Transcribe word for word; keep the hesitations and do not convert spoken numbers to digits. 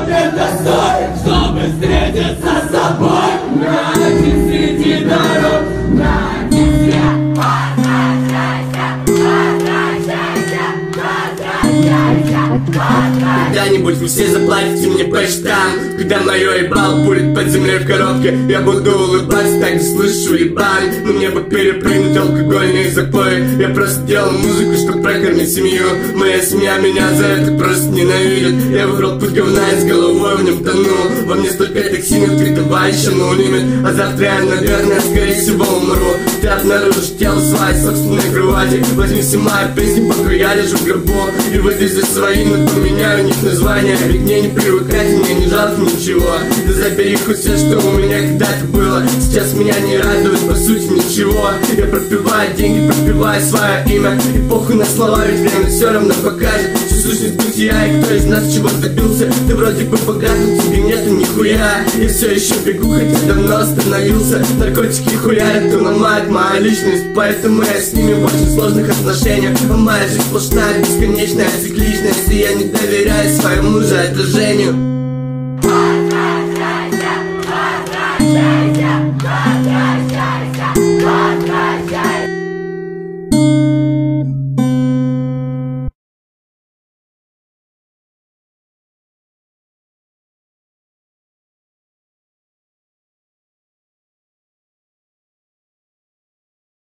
это стоит, чтобы встретиться с тобой. Найти среди дорог, найти свет. Возвращайся, возвращайся, возвращайся, возвращайся. Когда-нибудь вы все заплатите мне по счетам. Когда мое ебало будет под землей в коробке, я буду улыбаться, так и слышу ебан. Но мне бы перепрыгнуть алкогольные запои. Я просто делал музыку, чтобы прокормить семью. Моя семья меня за это просто ненавидит. Я выбрал путь говна и с головой в нем тону. Во мне столько токсинов, ты давай еще no limit. А завтра я, наверное, скорее всего умру. Ты обнаружишь тело своей собственной кровати. Возьми все мои песни, пока я лежу в гробу. И выдержи свои, но поменяю у них название. Ведь мне не привыкать, мне не жалко ничего. Да забери хоть все, что у меня когда-то было. Сейчас меня не радует, по сути, ничего. Я пропиваю деньги, пропиваю свое имя. И похуй на слова, ведь время все равно покажет всю сущность бытия и кто из нас чего добился. Ты вроде бы богат, но тебе нету нихуя. Я все еще бегу, хотя давно остановился. Наркотики хуярят и ломают мою личность. Поэтому я с ними в очень сложных отношениях. А моя жизнь сплошная, бесконечная цикличность. И я не доверяю своему же отражению.